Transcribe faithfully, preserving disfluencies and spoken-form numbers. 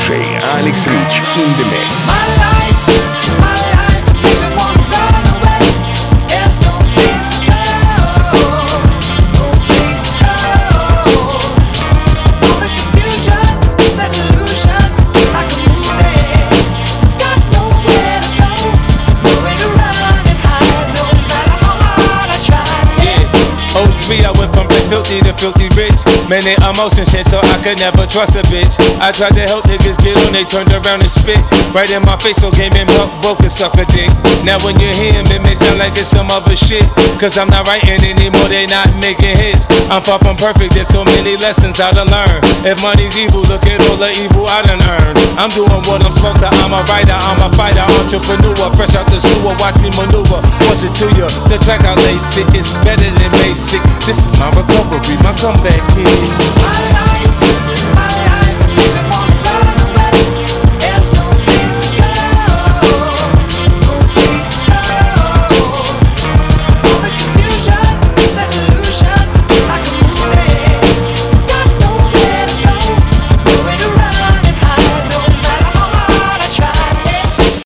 диджей Алекс Рич in the mix. My life, my life makes me wanna run away. There's no place to go, no place to go. All the confusion, it's an illusion, like a movie. Got nowhere to go, nowhere to run and hide, no matter how hard I try. Yeah, O three, I went from filthy to filthy rich. Many emotions shit, so I could never trust a bitch. I tried to help niggas get on, they turned around and spit right in my face, so came in broke, broke and suck a dick. Now when you hear him, it may sound like it's some other shit, cause I'm not writing anymore, they not making hits. I'm far from perfect, there's so many lessons I done learn. If money's evil, look at all the evil I done earned. I'm doing what I'm supposed to, I'm a writer, I'm a fighter, entrepreneur, fresh out the sewer, watch me maneuver. What's it to you? The track I lace it, it's better than basic. This is my recovery, my comeback kid.